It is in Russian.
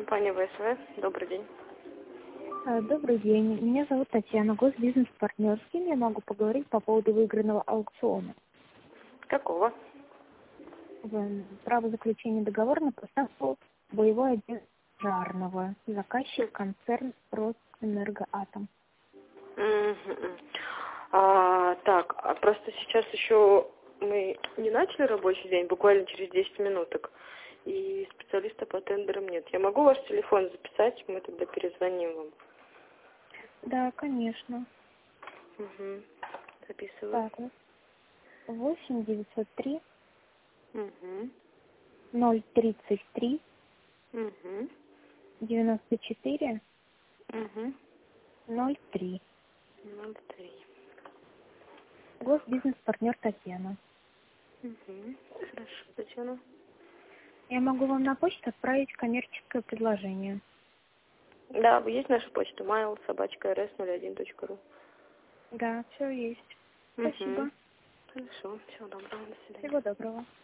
Компания ВСВ. Добрый день. Добрый день. Меня зовут Татьяна, госбизнес-партнер. С кем я могу поговорить по поводу выигранного аукциона? Какого? Право заключения договора на поставку боевой отдел Жарного. Заказчик концерн Росэнергоатом. Так, просто сейчас еще мы не начали рабочий день, буквально через 10 минуток. И специалиста по тендерам нет. Я могу ваш телефон записать, мы тогда перезвоним вам. Да, конечно. Угу. Записываю. Так, 8 903 Угу. 033 Угу. 94 Угу. 03. 03. Госбизнес-партнер Татьяна. Угу. Хорошо, Татьяна. Я могу вам на почту отправить коммерческое предложение. Да, есть наша почта mail@rs01.ru. Да, все есть. Спасибо. Хорошо, всего доброго, до свидания. Всего доброго.